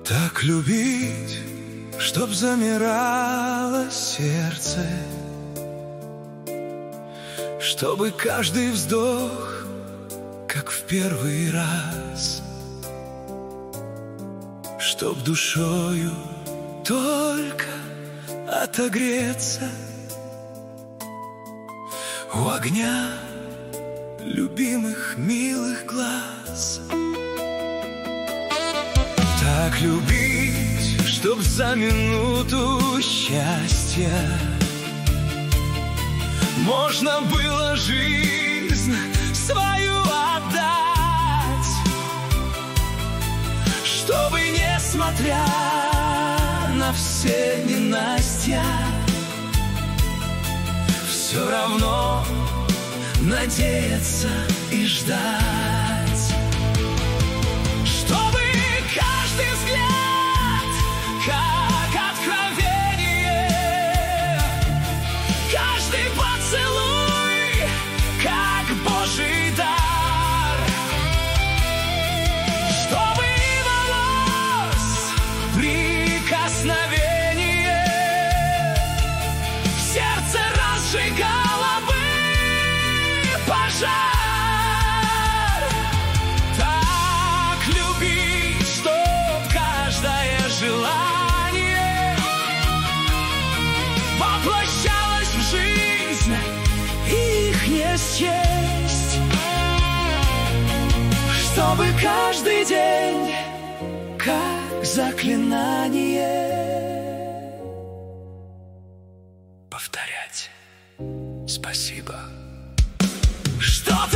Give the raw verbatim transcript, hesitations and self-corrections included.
Так любить, чтоб замирало сердце, чтобы каждый вздох, как в первый раз, чтоб душою только отогреться у огня любимых милых глаз. Так любить, чтоб за минуту счастья можно было жизнь свою отдать, чтобы, несмотря на все ненастья, все равно надеяться и ждать, чтобы каждый взгляд, как откровение, каждый поцелуй, как Божий дар, чтобы волос прикосновение в сердце разжигало бы пожар. Так любить, чтоб каждое желание воплощалось в жизнь, их не счесть, чтобы каждый день, как заклинание, повторять спасибо. Чтоб